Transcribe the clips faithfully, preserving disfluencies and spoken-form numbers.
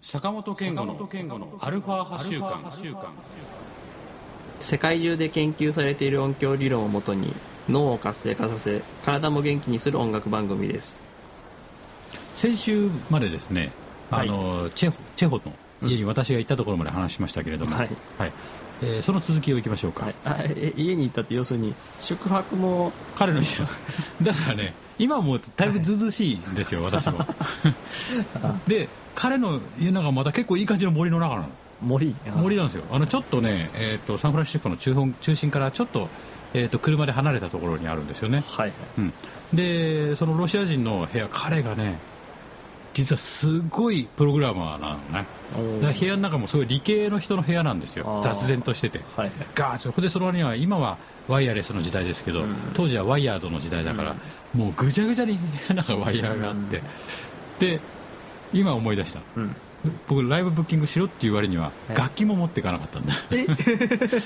坂本健吾のアルファ波週間。 世界中で研究されている音響理論をもとに脳を活性化させ体も元気にする音楽番組です。 先週までですね、あの、はい、チェホ、チェホの家に私が行ったところまで話しましたけれども、はいはいえー、その続きをいきましょうか、はい、 あえ家に行ったって要するに宿泊も彼の家だからね今もうだいぶずうずうしいんですよ、はい、私もで彼の家の中また結構いい感じの森の中なの。 森森なんですよ。あのちょっとね、えー、とサンフランシスコの中本中心からちょっと、えー、と車で離れたところにあるんですよね、はいはいうん、でそのロシア人の部屋、彼がね実はすごいプログラマーなのね。だから部屋の中もすごい理系の人の部屋なんですよ。雑然としてて、はい、ガーッとでそのには今はワイヤレスの時代ですけど、うん、当時はワイヤードの時代だから、うん、もうぐちゃぐちゃになんかワイヤーがあって、うん、で今思い出した、うん、僕ライブブッキングしろっていう割には楽器も持っていかなかったんだ、はい、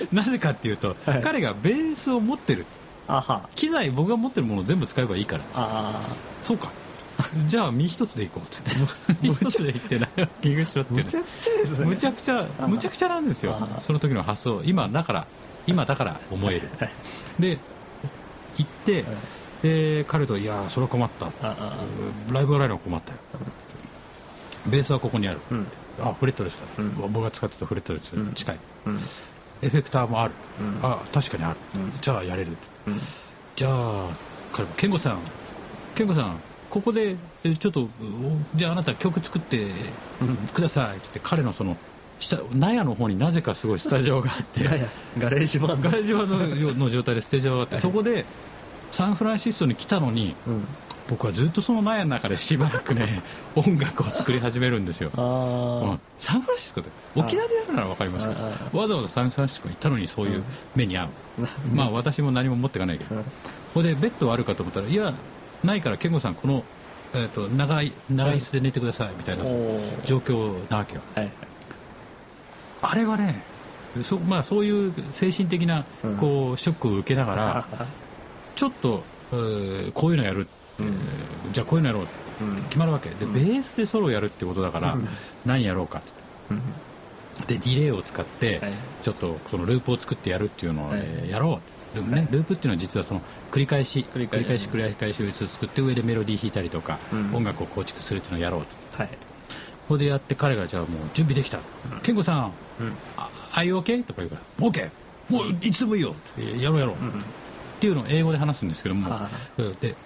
なぜかっていうと、はい、彼がベースを持ってる。あは機材僕が持ってるものを全部使えばいいから。あそうかじゃあ身一つで行こうって言って身一つで行ってライブブッキングしろって、ね、むちゃくちゃですね。むちゃくちゃむちゃくちゃなんですよ、その時の発想。今だから今だから思えるで行って、はい、で彼といやそれは困った、ライブライブは困ったよ、ベースはここにある、うん、あフレットレスだ、うん、僕が使ってたフレットレス近い、うん、エフェクターもある、うん、あ確かにある、うん、じゃあやれる、うん、じゃあ彼も健吾さん健吾さんここでちょっとじゃああなた曲作ってくださいって言って、彼のその下納屋の方になぜかすごいスタジオがあってガレージバンドガレージバンドの状態でステージがあって、そこでサンフランシスコに来たのに、うん、僕はずっとその納屋の中でしばらくね音楽を作り始めるんですよ。あサンフランシスコで沖縄でやるなら分かりますけど、わざわざサンフランシスコに行ったのにそういう目に遭う、うん、まあ私も何も持っていかないけど、うん、ここでベッドはあるかと思ったらいやないから健吾さんこの、えー、と長い長い椅子で寝てくださいみたいな状況なわけよ、はいはい、あれはね そ,、まあ、そういう精神的なこうショックを受けながら、うん、ちょっと、えー、こういうのやる、うん、じゃあこういうのやろうって決まるわけで、うん、ベースでソロをやるってことだから、うん、何やろうかって、うん、でディレイを使って、はい、ちょっとそのループを作ってやるっていうのを、ねはい、やろうループね、ループっていうのは実はその繰り返し繰り返し繰り返しを作って上でメロディー弾いたりとか、うん、音楽を構築するっていうのをやろうと、はい、ここでやって彼がじゃあもう準備できた、うん、健吾さん、うん、あい OK? とか言うから OK もういつでもいいよやろうやろう、うん、っていうのを英語で話すんですけども、うん、で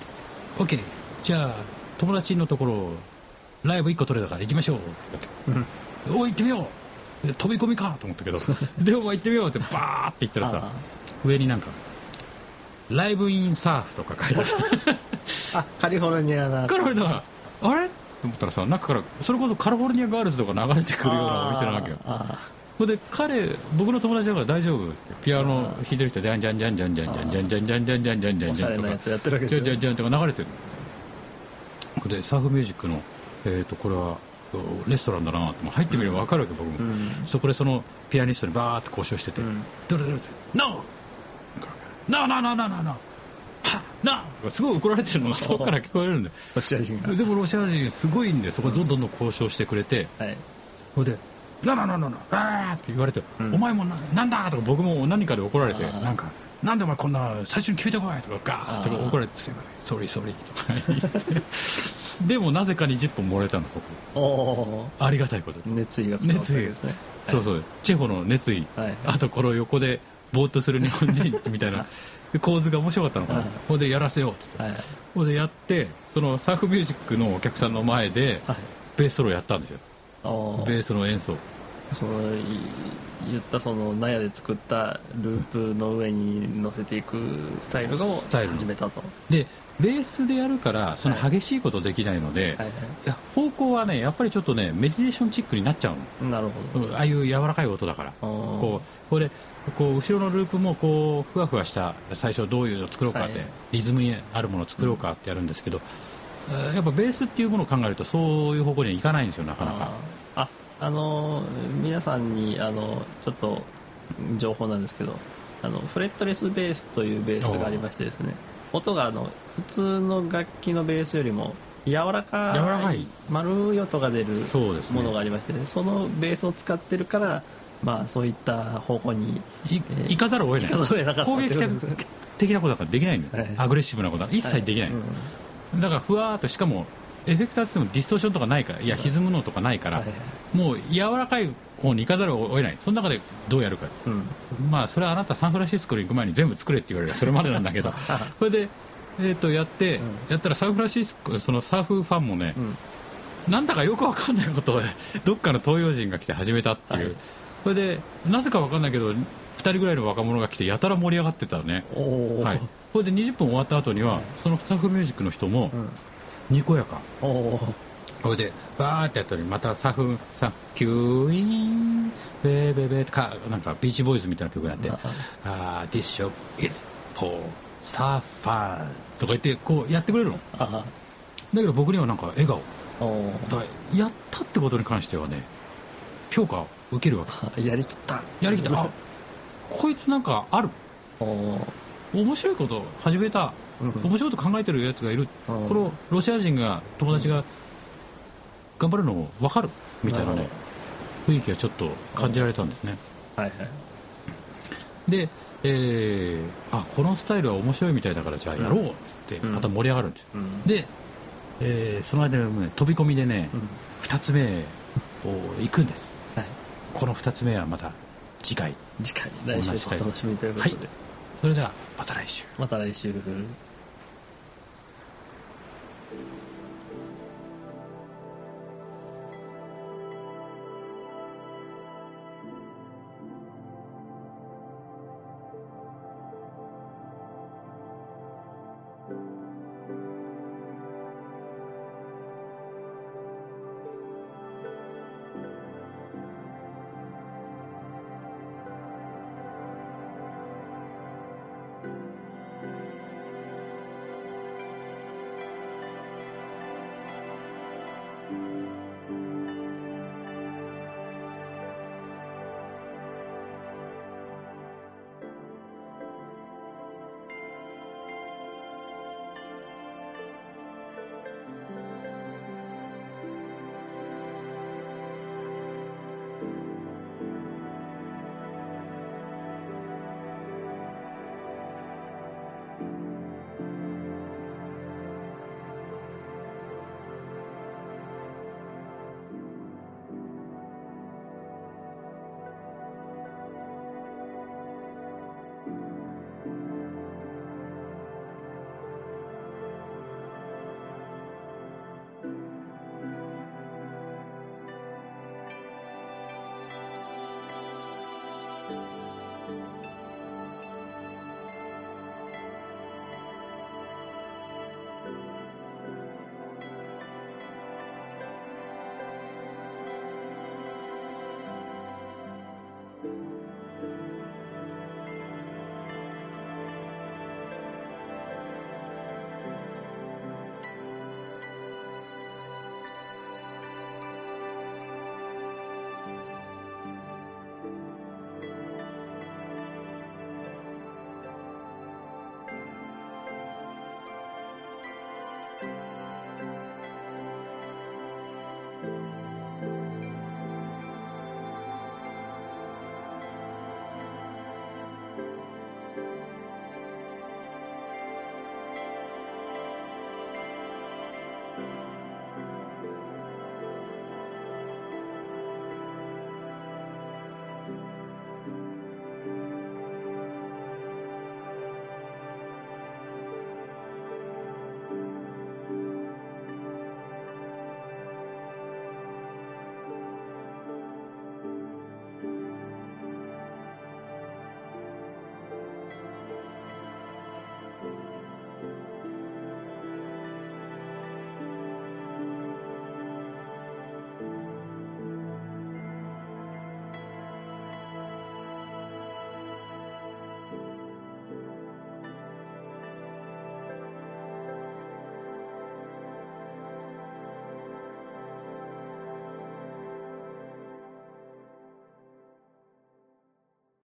OK じゃあ友達のところライブいっこ取れたから行きましょうって言うわけ、うん、おい行ってみよう飛び込みかと思ったけどでも行ってみようってバーって言ったらさ上になんかライブインサーフとか書いてあるあカリフォルニアなカリフォルニアあれと思ったらさ中からそれこそカリフォルニアガールズとか流れてくるようなお店なわけよ。それで彼僕の友達だから大丈夫ってピアノ弾いてる人でジャンジャンジャンジャンジャンジャンジャンジャンジャンジャンジャンジャンジャンジャンとかジャンジャンジャンとか流れてるでサーフミュージックのえっとこれはレストランだなって入ってみれば分かるわけ僕も、うん、そこでそのピアニストにバーって交渉してて、うん、どれどれどれ NO! NO! NO! NO! NO! NO! NO! すごい怒られてるのが遠くから聞こえるんでロシア人がでもロシア人すごいんでそこでどんどんどん交渉してくれて、うんはい、それで NO! NO! NO! NO! あーって言われて、うん、お前も な, なんだとか僕も何かで怒られてなんかなんでお前こんな最初に決めてこいとかガーッとか怒られてすいませんソリソリとか言ってでもなぜかにじゅっぽんもらえたの僕おありがたいこと熱意が伝わったわけですね、はい、 そうそうチェホの熱意、はい、あとこの横でぼーっとする日本人みたいな構図が面白かったのかな、はい、ここでやらせようって言って、はい、ここでやってそのサーフミュージックのお客さんの前でベースソロやったんですよ、はい、ベースの演奏その言ったその納屋で作ったループの上に乗せていくスタイルを始めたとでベースでやるからその激しいことできないので、はいはいはい、いや方向はねやっぱりちょっとねメディテーションチックになっちゃうの。 なるほどああいう柔らかい音だからこうこれこう後ろのループもこうふわふわした最初どういうのを作ろうかって、はい、リズムにあるものを作ろうかってやるんですけど、うん、やっぱベースっていうものを考えるとそういう方向にはいかないんですよなかなか。 ああの皆さんにあのちょっと情報なんですけどあのフレットレスベースというベースがありましてですね音があの普通の楽器のベースよりも柔らかい柔らかい丸い音が出るそうですねものがありましてね、そのベースを使ってるから、まあ、そういった方向にい、えー、行かざるを得ない。 行かざるを得なかった攻撃的的なことだからできないのよ、はい、アグレッシブなことは一切できない、はいうん、だからふわーっと、しかもエフェクターって言ってもディストーションとかないから、いや歪むのとかないから、はい、もう柔らかい方に行かざるを得ない。その中でどうやるか、うん、まあそれはあなたサンフランシスコに行く前に全部作れって言われるそれまでなんだけどそれで、えー、とやって、うん、やったらサンフランシスコそのサーフファンもね、うん、なんだかよくわかんないことを、ね、どっかの東洋人が来て始めたっていう、はい、それでなぜかわかんないけどふたりぐらいの若者が来てやたら盛り上がってたね。はい、それでにじゅっぷん終わった後には、はい、そのサーフミュージックの人も、うんにこやか。それでバーってやったのにまたサフサキューインベーベーベーかなんかビーチボーイズみたいな曲になってあー This shop is for surfers とか言ってこうやってくれるの。だけど僕にはなんか笑顔だからやったってことに関してはね評価を受けるわけ。 やりきったやりきったあこいつなんかある面白いこと始めた面白いこと考えてるやつがいる、うん、このロシア人が友達が頑張るのも分かるみたいなね雰囲気がちょっと感じられたんですね、うんはいはい、で、えー、あこのスタイルは面白いみたいだからじゃあやろうってまた盛り上がるんです、うん、で、えー、その間に、ね、飛び込みでね、うん、ふたつめを行くんです、はい、このふたつめはまた次回次回来週お楽しみということで、はい、 それではまた来週また来週